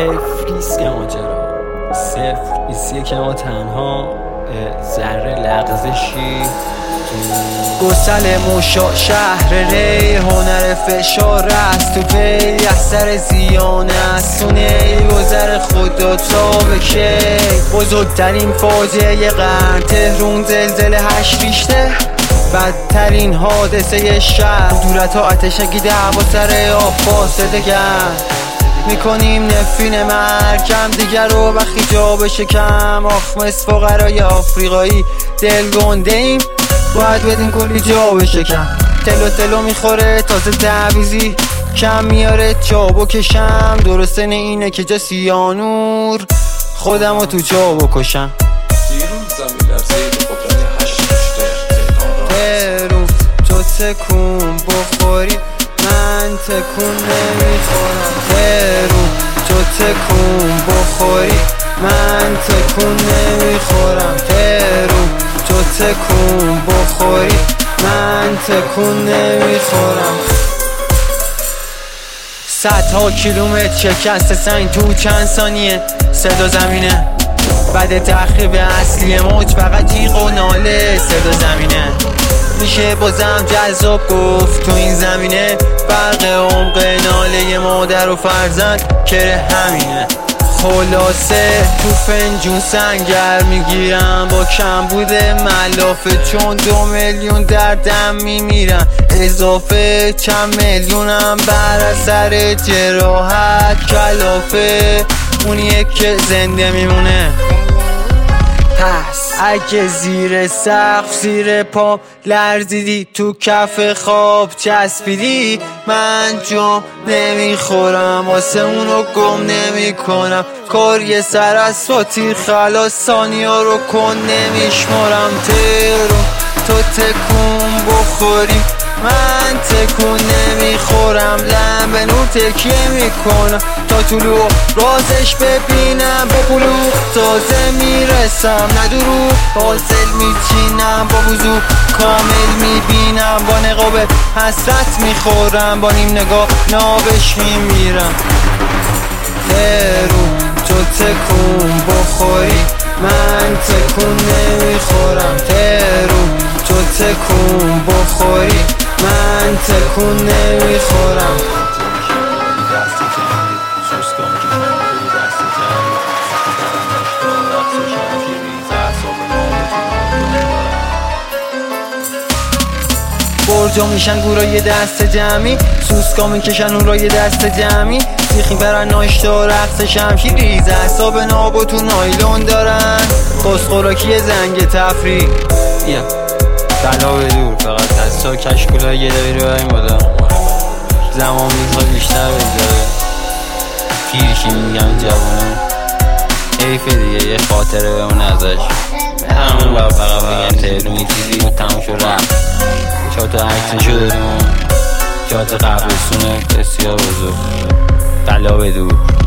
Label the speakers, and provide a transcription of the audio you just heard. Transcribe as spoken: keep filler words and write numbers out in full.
Speaker 1: حیف ریسک ماجرا صفر بیست یک ما تنها ذره لغزشی
Speaker 2: گسل موشا شهر ری هنر فشار است تو پی اثر زیان استونه گذر خدا تا به کی بزرگترین فاجعه قرن تهرون زلزله هشت ریشته بدترین حادثه شهر دولت ها اتشگی دعوا سر آب فاسده گرد میکنیم نفرین مرکم دیگر رو وقتی جا بشه کم آخ مثل فقرای آفریقایی دل گنده ایم باید بدیم کلی جا بشه کم تلو تلو میخوره تازه تعویزی کم میاره جا بکشم درسته نه اینه که جا سیانور خودم رو تو جا بکشم تهرون تو تکون بخوری من تکون نمیخورم تهرون تو تکون بخوری من تکون نمیخورم تهرون تو تکون بخوری من تکون نمیخورم صدها کیلومتر شکست سنگ تو چند ثانیه صدا زمینه بعد تخریب اصلی موج فقط جیغ و ناله صدا زمینه میشه بازم جذاب گفت تو این زمینه فرق عمق ناله مادر و فرزند که همینه خلاصه تو فنجون سنگر میگیرم با کمبود ملافه چون دو میلیون در دم میمیرن اضافه چند میلیونم بر اثر جراحت کلافه اونیه که زنده میمونه پس اگه زیر سقف زیر پا لرزیدی تو کف خواب چسبیدی من جام نمیخورم واسه اونو گم نمی کنم کار یه سر از فاتیر خلاص ثانیا رو کن نمیشمارم تهرون تو تکون بخوری من تکون نمیخورم لم به نور تکیه میکنم تا طلوع رازش ببینم با بلوغ تازه میرسم ندرو حاصل میچینم با وضوح کامل میبینم با نقاب حسرت میخورم با نیم نگاه نابش میمیرم تهرون تو تکون بخوری من تکون نمیخورم تهرون تو تکون بخوری من تکون نمیخورم برجا میشن گورای دست جمعی سوسکا میکشن اون رای دست جمعی سیخی برن ناشتا رقص شمشیر ریز اعصاب نابو تو نایلون دارن قص خوراکی زنگ تفریح yeah. بلا به دور فقط دستا کشکولای یه دایی رو این بادا زمان میزها بیشتر بگذاره پیرشی میگم جوانم حیفه دیگه یه خاطره بمون ازش همون باید فقط بگم تهرونی چیزی رو تموم شد رفت چهات عکسشو داریم چهات قبرستونه بسیار بزرگ بلا به دور